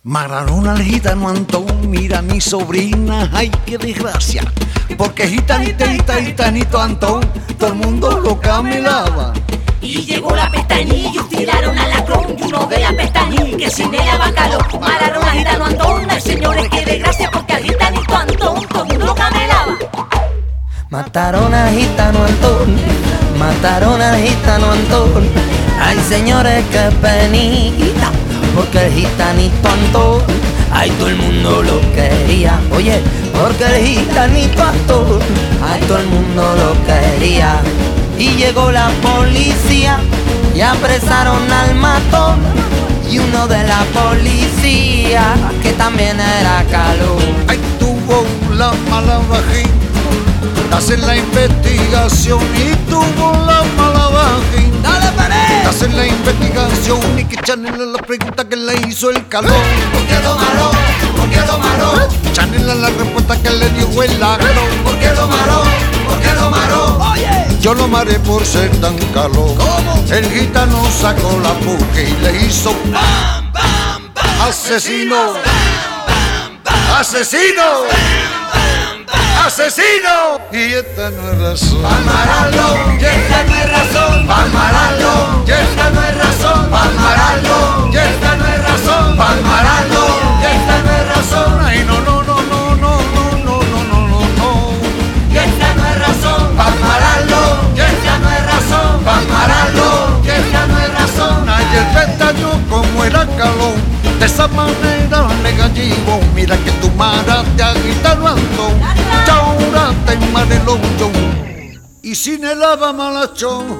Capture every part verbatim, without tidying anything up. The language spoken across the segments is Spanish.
Mataron al gitano Antón, mira mi sobrina, ay qué desgracia. Porque gitanita, gita, gitanito Antón, todo el mundo lo camelaba. Y llegó la pestañilla y tiraron al lacrón, y uno de la pestañilla que sin ella bacaló. Mataron al gitano Antón, ay señores qué desgracia, porque al gitanito Antón todo el mundo lo camelaba. Mataron al gitano Antón, mataron al gitano Antón, ay señores qué penita, porque el gitanito Antón, ay todo el mundo lo quería. Oye, porque el gitanito Antón, ay todo el mundo lo quería. Y llegó la policía y apresaron al matón, y uno de la policía que también era caló. Ay tuvo la mala vagina, hacer la investigación y tuvo la mala vagina. ¡Dale, pared! Hacer la investigación y que echarle la pregunta que le hizo el calor. ¿Por qué lo maró? ¿Por qué lo maró? Echarle la respuesta que le dio el ladrón. ¿Por qué lo maró? ¿Por qué lo maró? Oye, yo lo maré por ser tan calor. ¿cómo? El gitano sacó la puja y le hizo ¡Bam, bam, bam! asesino, ¡Bam, bam! asesino, ¡Bam, bam! asesino. Y esta no es razón. ¡Palmaralo! ¡Y esta no es razón! ¡Palmaralo! ¡Y esta no es razón! ¡Palmaralo! ¡Y esta no es razón! ¡Palmaralo! ¡Y esta no es razón! Ay no no no no no no no no no no no. ¡Y esta no es razón! ¡Palmaralo! ¡Y esta no es razón! ¡Palmaralo! ¡Y esta no es razón! Ay el pestaño como era calor, de esa manera le gallivo. Mira que tu maraste a gitano Antón, ahora te mare el hoyo. Y sin el lava malachón,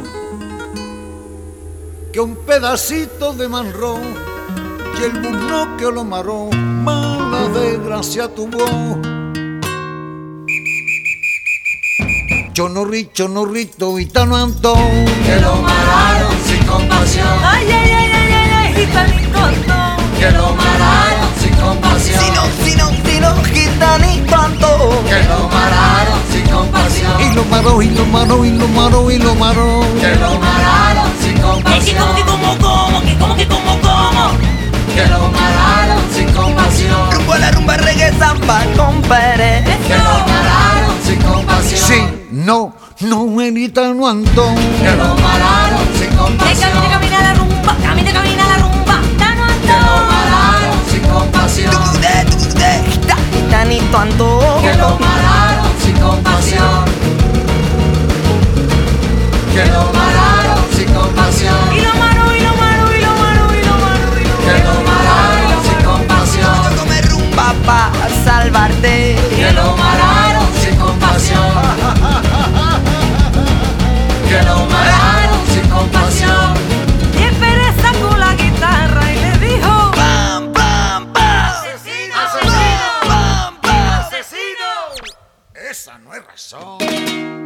que un pedacito de manrón, y el burno que lo maró, mala desgracia tuvo. Yo no richo, no rito, gitano Antón, Que lo mararon sin compasión. Ay, ay, ay, ay, ay, ay, gitanito Antón. Que lo mararon sin compasión. Si no, si no, si no, gitanito Antón. Que lo mararon sin compasión. y lo maró, y lo maró, y lo maró, y lo maró. Que lo mararon sin Es que compasión. como que como como, que como que como como. Que lo mararon sin compasión. Rumbo a la rumba reggae samba con Pérez. Que lo mararon sin compasión. Sí, no, no el gitano Antón. Que lo mararon sin Que compasión. camine, camina la rumba, camine, camina la rumba. Gitano Que lo Antón. mararon sin compasión. Tucude, tucude, gita, gitanito Antón. Que lo mararon sin compasión. Que lo mararon sin compasión. Y lo maro, y lo maro, y lo maro, y lo maro, y lo Que lo mararon sin compasión. Yo come rumba pa' salvarte. Que lo mararon sin compasión. Que lo mararon sin compasión. Y el Pérez sacó la guitarra y le dijo: Pam, pam, pam. ¡Asesino! Pam, pam. Esa no es razón.